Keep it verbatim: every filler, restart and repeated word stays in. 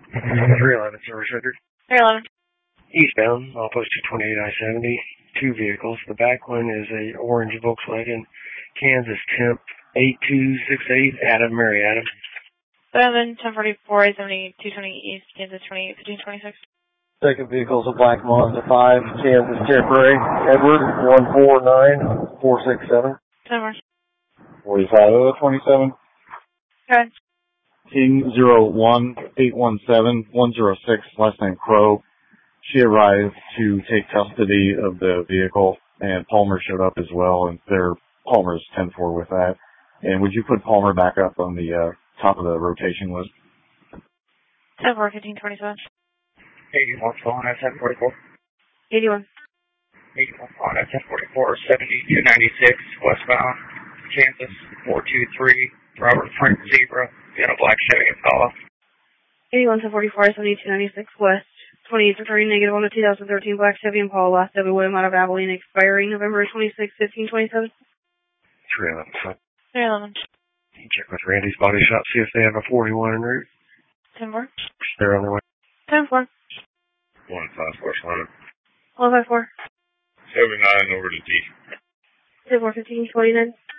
three eleven, service record. three eleven. Eastbound, off post two twenty-eight I seventy. Two vehicles. The back one is a orange Volkswagen Kansas Temp eight two six eight, Adam, Mary Adam. seven, ten forty-four, I seventy, two twenty East, Kansas twenty-eight, fifteen twenty-six. Second vehicle is a black Mazda five, Kansas Temporary, Edward, one four nine four six seven. ten more. forty-five oh twenty-seven. Okay. King zero one eight one seven one zero six, last name Crow. She arrived to take custody of the vehicle, and Palmer showed up as well, and their Palmer's ten four with that. And would you put Palmer back up on the uh, top of the rotation list? ten four, fifteen twenty-seven. eighty-one, phone at ten forty-four. eighty-one. eighty-one, phone at ten forty-four, seventy-two ninety-six, westbound, Kansas, four two three, Robert Frank Zebra, got a black Chevy Impala. eighty-one, ten forty-four, seventy-two ninety-six, west, twenty-eight three, negative one to two thousand thirteen, black Chevy Impala, last W. William out of Abilene, expiring November twenty-sixth, fifteen twenty-seven. three eleven, phone. three eleven. Check with Randy's Body Shop, see if they have a forty-one en route. ten four. They're on their way. ten four. one five four, one one five four. seventy-nine over to T. ten four, fifteen twenty-nine.